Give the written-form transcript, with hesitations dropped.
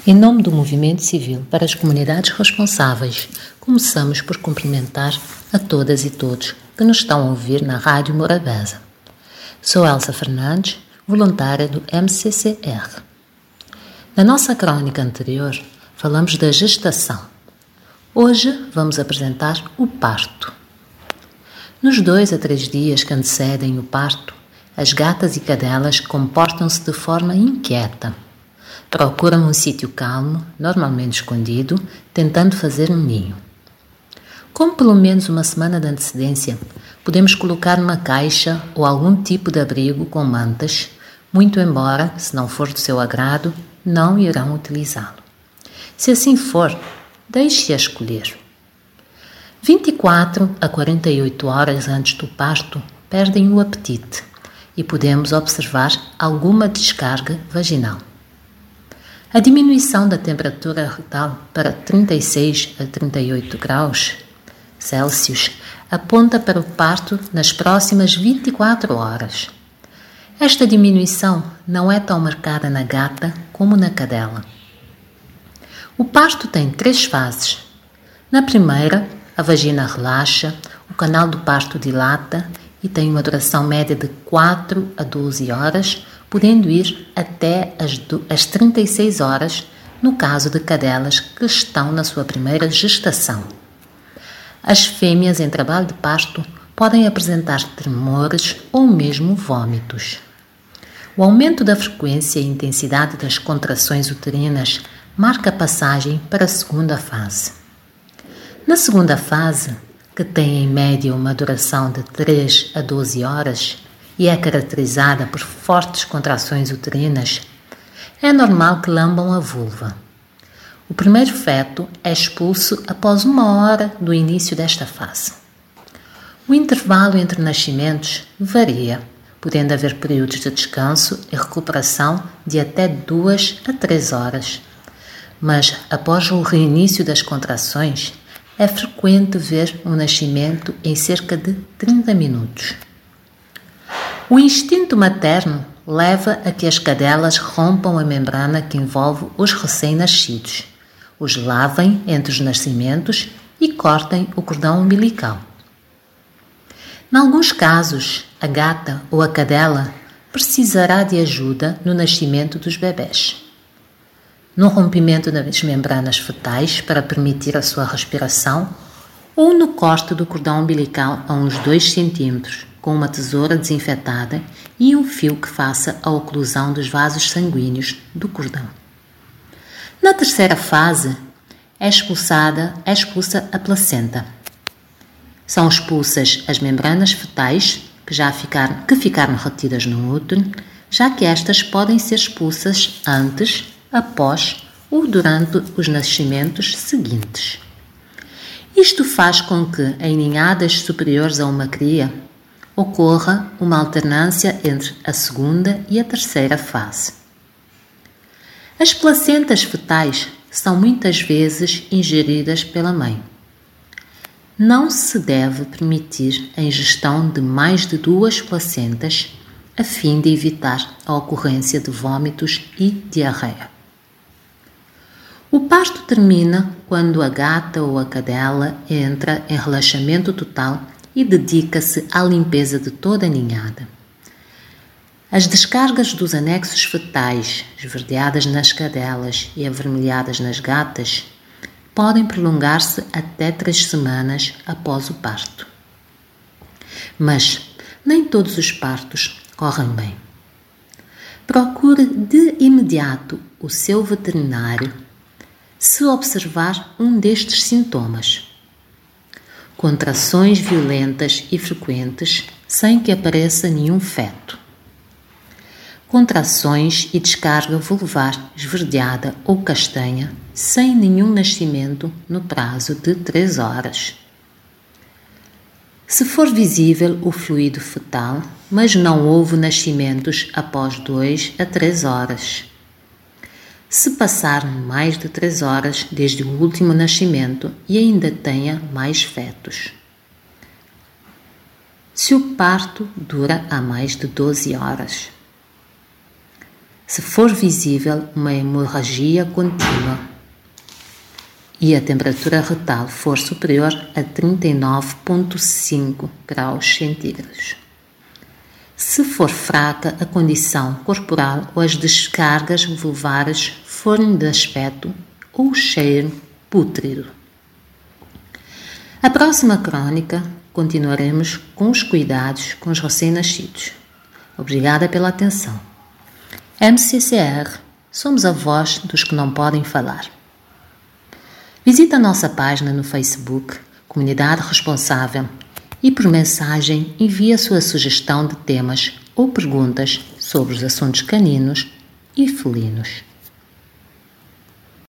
Em nome do Movimento Civil para as Comunidades Responsáveis, começamos por cumprimentar a todas e todos que nos estão a ouvir na Rádio Morabeza. Sou Elsa Fernandes, voluntária do MCCR. Na nossa crónica anterior, falamos da gestação. Hoje vamos apresentar o parto. Nos 2 a 3 dias que antecedem o parto, as gatas e cadelas comportam-se de forma inquieta. Procuram um sítio calmo, normalmente escondido, tentando fazer um ninho. Com pelo menos uma semana de antecedência, podemos colocar numa caixa ou algum tipo de abrigo com mantas, muito embora, se não for do seu agrado, não irão utilizá-lo. Se assim for, deixe-a escolher. 24 a 48 horas antes do parto, perdem o apetite e podemos observar alguma descarga vaginal. A diminuição da temperatura retal para 36 a 38 graus Celsius aponta para o parto nas próximas 24 horas. Esta diminuição não é tão marcada na gata como na cadela. O parto tem 3 fases. Na primeira, a vagina relaxa, o canal do parto dilata e tem uma duração média de 4 a 12 horas, podendo ir até as 36 horas no caso de cadelas que estão na sua primeira gestação. As fêmeas em trabalho de parto podem apresentar tremores ou mesmo vômitos. O aumento da frequência e intensidade das contrações uterinas marca a passagem para a segunda fase. Na segunda fase, que tem em média uma duração de 3 a 12 horas e é caracterizada por fortes contrações uterinas, é normal que lambam a vulva. O primeiro feto é expulso após 1 hora do início desta fase. O intervalo entre nascimentos varia, podendo haver períodos de descanso e recuperação de até 2 a 3 horas. Mas, após o reinício das contrações, é frequente ver um nascimento em cerca de 30 minutos. O instinto materno leva a que as cadelas rompam a membrana que envolve os recém-nascidos, os lavem entre os nascimentos e cortem o cordão umbilical. Em alguns casos, a gata ou a cadela precisará de ajuda no nascimento dos bebés. No rompimento das membranas fetais para permitir a sua respiração ou no corte do cordão umbilical a uns 2 cm, com uma tesoura desinfetada e um fio que faça a oclusão dos vasos sanguíneos do cordão. Na terceira fase, é expulsa a placenta. São expulsas as membranas fetais que ficaram retidas no útero, já que estas podem ser expulsas antes, após ou durante os nascimentos seguintes. Isto faz com que, em ninhadas superiores a uma cria, ocorra uma alternância entre a segunda e a terceira fase. As placentas fetais são muitas vezes ingeridas pela mãe. Não se deve permitir a ingestão de mais de 2 placentas a fim de evitar a ocorrência de vômitos e diarreia. O parto termina quando a gata ou a cadela entra em relaxamento total e dedica-se à limpeza de toda a ninhada. As descargas dos anexos fetais, esverdeadas nas cadelas e avermelhadas nas gatas, podem prolongar-se até 3 semanas após o parto. Mas nem todos os partos correm bem. Procure de imediato o seu veterinário se observar um destes sintomas: contrações violentas e frequentes sem que apareça nenhum feto, contrações e descarga vulvar esverdeada ou castanha sem nenhum nascimento no prazo de 3 horas. Se for visível o fluido fetal, mas não houve nascimentos após 2 a 3 horas. Se passar mais de 3 horas desde o último nascimento e ainda tenha mais fetos. Se o parto dura há mais de 12 horas. Se for visível uma hemorragia contínua e a temperatura retal for superior a 39,5 graus centígrados. Se for fraca a condição corporal ou as descargas vulvares forem de aspecto ou cheiro pútrido. A próxima crônica continuaremos com os cuidados com os recém-nascidos. Obrigada pela atenção. MCCR, somos a voz dos que não podem falar. Visite a nossa página no Facebook, Comunidade Responsável, e por mensagem envie a sua sugestão de temas ou perguntas sobre os assuntos caninos e felinos.